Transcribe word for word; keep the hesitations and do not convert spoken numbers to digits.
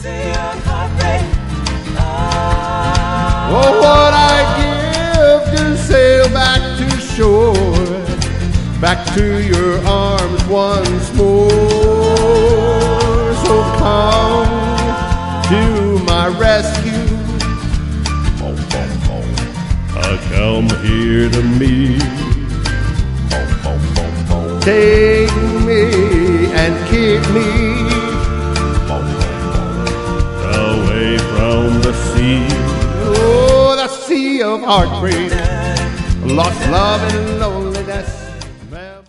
Oh, what I give to sail back to shore, back to your arms once more. So come to my rescue, uh, come here to me. Take me and keep me away from the sea. Oh, the sea of heartbreak, lost love and loneliness.